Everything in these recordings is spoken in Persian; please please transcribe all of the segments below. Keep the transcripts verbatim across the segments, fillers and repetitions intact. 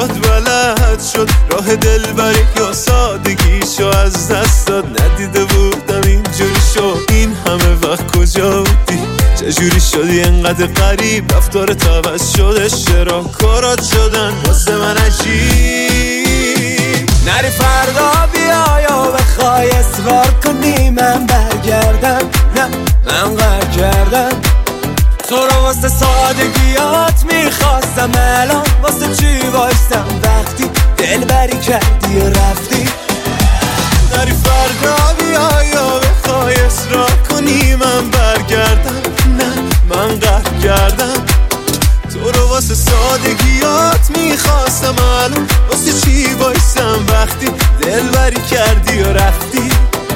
یاد بلد شد راه دلبری یا سادگیشو از دست داد. ندیده بودم اینجوری شد این همه وقت کجا بودی؟ چجوری شدی انقدر غریب؟ رفتارت عوض شده، چرا کارات شدن واسه من عجیب؟ نری فردا بیا یا بخوای اصرار کنی من برگردم، نه من قهر کردم تو رو واسه سادگیات میخواستم، الان واسه چی وایستم وقتی دلبری کردی و رفتی؟ نری فردا بیا یا بخوای اصرار کنی من برگردم، نه من قهر کردم تو رو واسه سادگیات میخواستم، الان واسه چی وایستم وقتی دلبری کردی و رفتی؟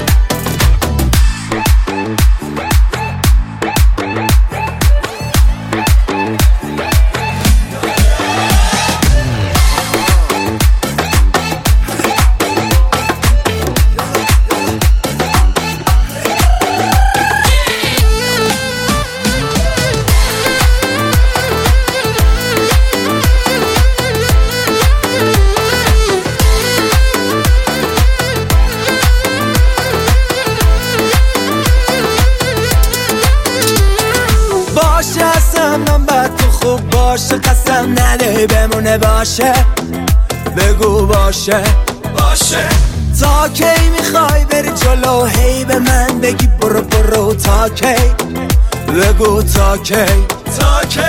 من بعد تو خوب باشه قسم نده بمونه باشه، بگو باشه باشه. تا کی میخوای بری جلو هی به من بگی برو برو؟ تا کی بگو تا کی تا کی؟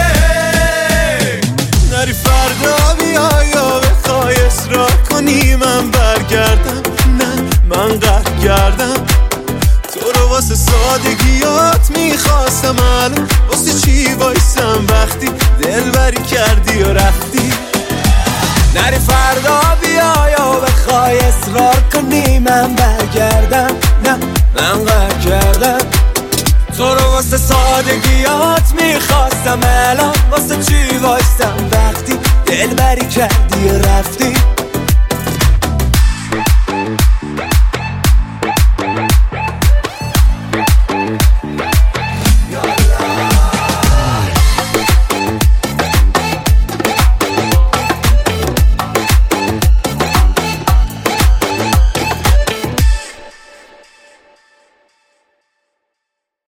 نری فردا بیا یا بخوای اصرار کنی من برگردم، نه من قهر کردم تو رو واسه سادگیات میخواستم، الان واسه چی وایستم وقتی دلبری کردی و رفتی؟ نری فردا بیا یا بخوای اصرار کنی من برگردم، نه من قهر کردم تو رو واسه سادگیات میخواستم، الان واسه چی وایستم وقتی دلبری کردی و رفتی؟